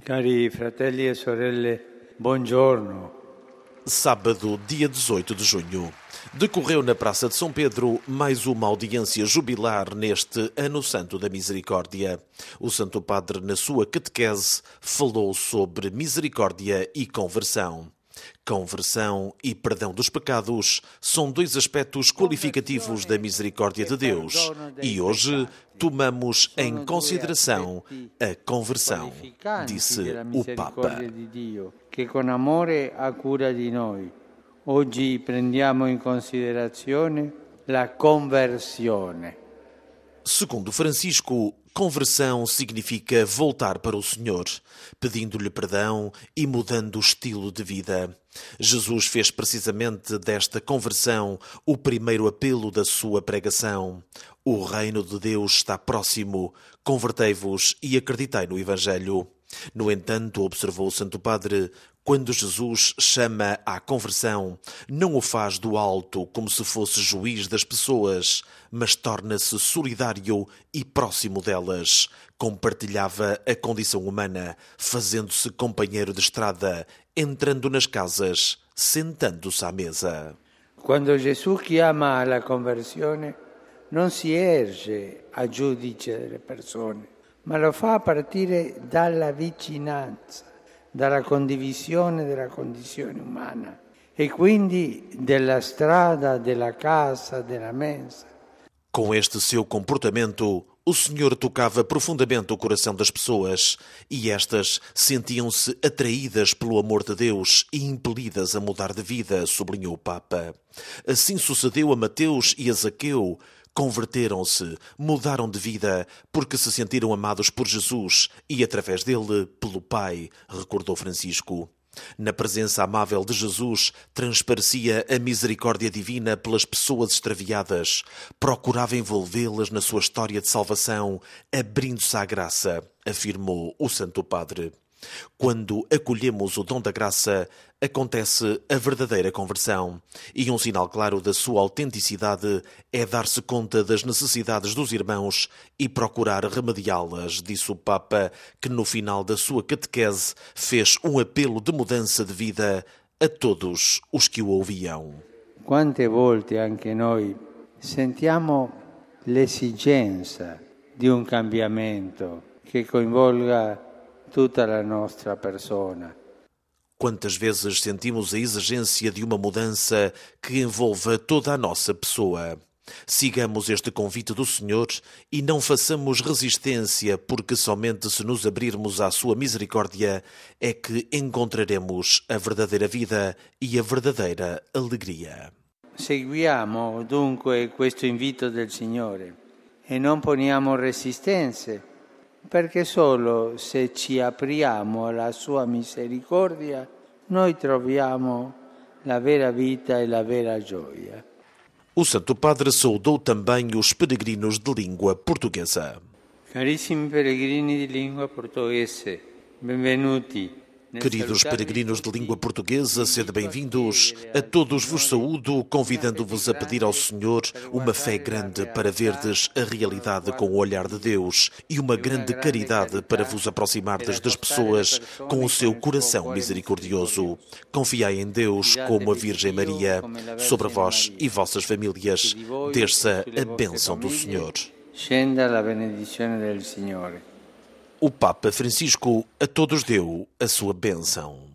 Cari fratelli e sorelle, buongiorno. Sábado, dia 18 de junho. Decorreu na Praça de São Pedro mais uma audiência jubilar neste Ano Santo da Misericórdia. O Santo Padre, na sua catequese, falou sobre misericórdia e conversão. Conversão e perdão dos pecados são dois aspectos qualificativos da misericórdia de Deus e hoje tomamos em consideração a conversão, disse o Papa. Que com amore ha cura di noi. Oggi prendiamo in considerazione la conversione. Segundo Francisco, conversão significa voltar para o Senhor, pedindo-lhe perdão e mudando o estilo de vida. Jesus fez precisamente desta conversão o primeiro apelo da sua pregação. O reino de Deus está próximo, convertei-vos e acreditai no Evangelho. No entanto, observou o Santo Padre, quando Jesus chama à conversão, não o faz do alto como se fosse juiz das pessoas, mas torna-se solidário e próximo delas. Compartilhava a condição humana, fazendo-se companheiro de estrada, entrando nas casas, sentando-se à mesa. Quando Jesus chiama alla conversione, non si erge a giudice delle persone, ma lo fa a partire dalla vicinanza, dalla condivisione della condizione umana e quindi della strada, della casa, della mensa. Com este seu comportamento, o Senhor tocava profundamente o coração das pessoas e estas sentiam-se atraídas pelo amor de Deus e impelidas a mudar de vida, sublinhou o Papa. Assim sucedeu a Mateus e a Zaqueu. Converteram-se, mudaram de vida, porque se sentiram amados por Jesus e, através dele, pelo Pai, recordou Francisco. Na presença amável de Jesus, transparecia a misericórdia divina pelas pessoas extraviadas, procurava envolvê-las na sua história de salvação, abrindo-se à graça, afirmou o Santo Padre. Quando acolhemos o dom da graça, acontece a verdadeira conversão. E um sinal claro da sua autenticidade é dar-se conta das necessidades dos irmãos e procurar remediá-las, disse o Papa, que no final da sua catequese fez um apelo de mudança de vida a todos os que o ouviam. Quante volte anche noi sentiamo l'esigenza di un cambiamento che coinvolga tutta la nostra persona. Quantas vezes sentimos a exigência de uma mudança que envolva toda a nossa pessoa? Sigamos este convite do Senhor e não façamos resistência, porque somente se nos abrirmos à sua misericórdia é que encontraremos a verdadeira vida e a verdadeira alegria. Seguiamo dunque questo invito del Signore e non poniamo resistenze, perché solo se ci apriamo alla sua misericordia noi troviamo la vera vita e la vera gioia. O Santo Padre saudou também os peregrinos de língua portuguesa. Carissimi peregrini di lingua portoghese, benvenuti. Queridos peregrinos de língua portuguesa, sede bem-vindos. A todos vos saúdo, convidando-vos a pedir ao Senhor uma fé grande para verdes a realidade com o olhar de Deus e uma grande caridade para vos aproximardes das pessoas com o seu coração misericordioso. Confiai em Deus como a Virgem Maria. Sobre vós e vossas famílias, desça a bênção do Senhor. Scenda la benedizione del Signore. O Papa Francisco a todos deu a sua bênção.